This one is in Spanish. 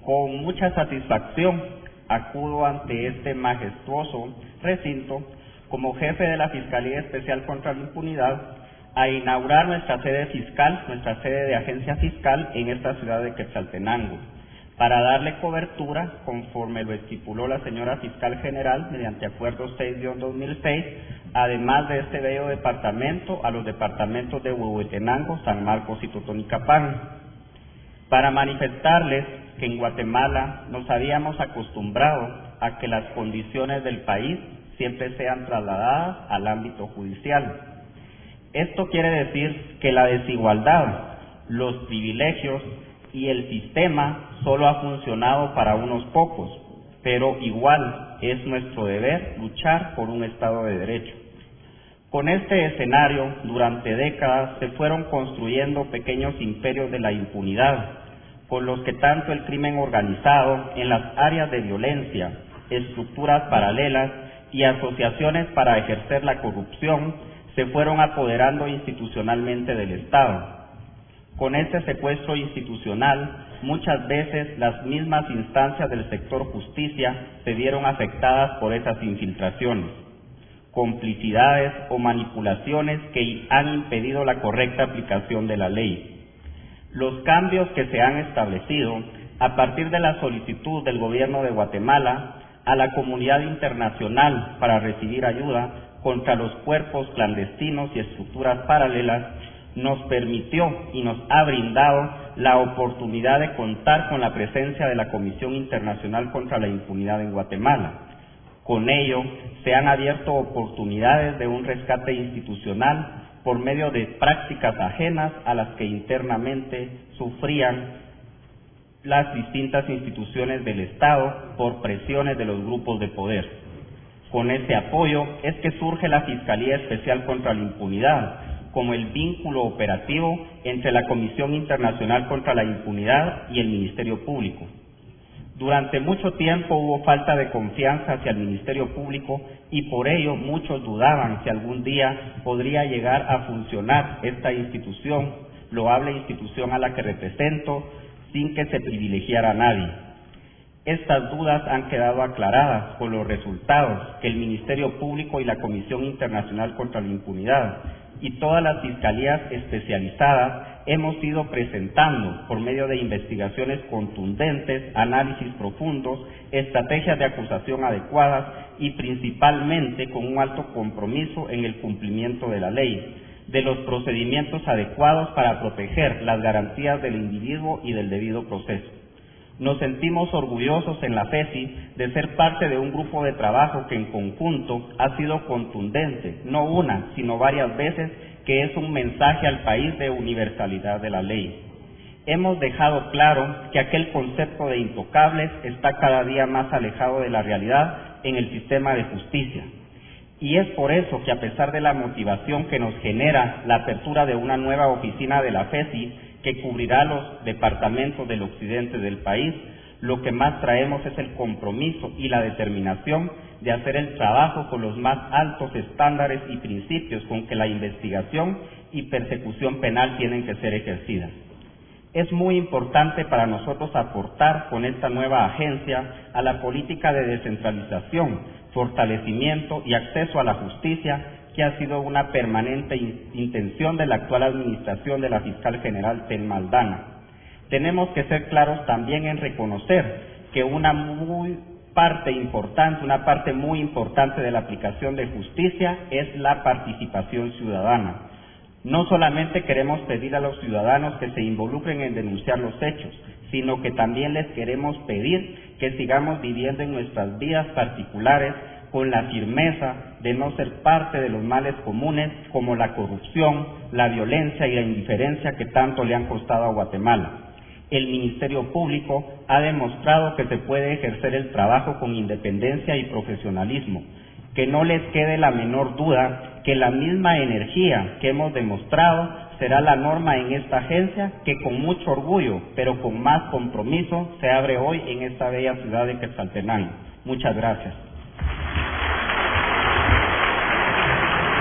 Con mucha satisfacción acudo ante este majestuoso recinto como jefe de la Fiscalía Especial contra la Impunidad a inaugurar nuestra sede fiscal, nuestra sede de agencia fiscal en esta ciudad de Quetzaltenango, para darle cobertura, conforme lo estipuló la señora Fiscal General mediante Acuerdo 6-2006, además de este bello departamento, a los departamentos de Huehuetenango, San Marcos y Totonicapán, para manifestarles que en Guatemala nos habíamos acostumbrado a que las condiciones del país siempre sean trasladadas al ámbito judicial. Esto quiere decir que la desigualdad, los privilegios y el sistema solo ha funcionado para unos pocos, pero igual es nuestro deber luchar por un Estado de Derecho. Con este escenario, durante décadas se fueron construyendo pequeños imperios de la impunidad, con los que tanto el crimen organizado en las áreas de violencia, estructuras paralelas y asociaciones para ejercer la corrupción se fueron apoderando institucionalmente del Estado. Con este secuestro institucional, muchas veces las mismas instancias del sector justicia se vieron afectadas por esas infiltraciones, complicidades o manipulaciones que han impedido la correcta aplicación de la ley. Los cambios que se han establecido a partir de la solicitud del Gobierno de Guatemala a la comunidad internacional para recibir ayuda contra los cuerpos clandestinos y estructuras paralelas nos permitió y nos ha brindado la oportunidad de contar con la presencia de la Comisión Internacional contra la Impunidad en Guatemala. Con ello, se han abierto oportunidades de un rescate institucional por medio de prácticas ajenas a las que internamente sufrían las distintas instituciones del Estado por presiones de los grupos de poder. Con ese apoyo es que surge la Fiscalía Especial contra la Impunidad, como el vínculo operativo entre la Comisión Internacional contra la Impunidad y el Ministerio Público. Durante mucho tiempo hubo falta de confianza hacia el Ministerio Público y por ello muchos dudaban si algún día podría llegar a funcionar esta institución, loable institución a la que represento, sin que se privilegiara a nadie. Estas dudas han quedado aclaradas con los resultados que el Ministerio Público y la Comisión Internacional contra la Impunidad y todas las fiscalías especializadas hemos ido presentando por medio de investigaciones contundentes, análisis profundos, estrategias de acusación adecuadas y principalmente con un alto compromiso en el cumplimiento de la ley, de los procedimientos adecuados para proteger las garantías del individuo y del debido proceso. Nos sentimos orgullosos en la FESI de ser parte de un grupo de trabajo que en conjunto ha sido contundente, no una, sino varias veces, que es un mensaje al país de universalidad de la ley. Hemos dejado claro que aquel concepto de intocables está cada día más alejado de la realidad en el sistema de justicia. Y es por eso que a pesar de la motivación que nos genera la apertura de una nueva oficina de la FESI, que cubrirá los departamentos del occidente del país, lo que más traemos es el compromiso y la determinación de hacer el trabajo con los más altos estándares y principios con que la investigación y persecución penal tienen que ser ejercidas. Es muy importante para nosotros aportar con esta nueva agencia a la política de descentralización, fortalecimiento y acceso a la justicia, que ha sido una permanente intención de la actual administración de la Fiscal General Thelma Aldana. Tenemos que ser claros también en reconocer que una parte muy importante de la aplicación de justicia es la participación ciudadana. No solamente queremos pedir a los ciudadanos que se involucren en denunciar los hechos, sino que también les queremos pedir que sigamos viviendo en nuestras vidas particulares con la firmeza de no ser parte de los males comunes como la corrupción, la violencia y la indiferencia que tanto le han costado a Guatemala. El Ministerio Público ha demostrado que se puede ejercer el trabajo con independencia y profesionalismo. Que no les quede la menor duda que la misma energía que hemos demostrado será la norma en esta agencia, que con mucho orgullo, pero con más compromiso, se abre hoy en esta bella ciudad de Quetzaltenango. Muchas gracias.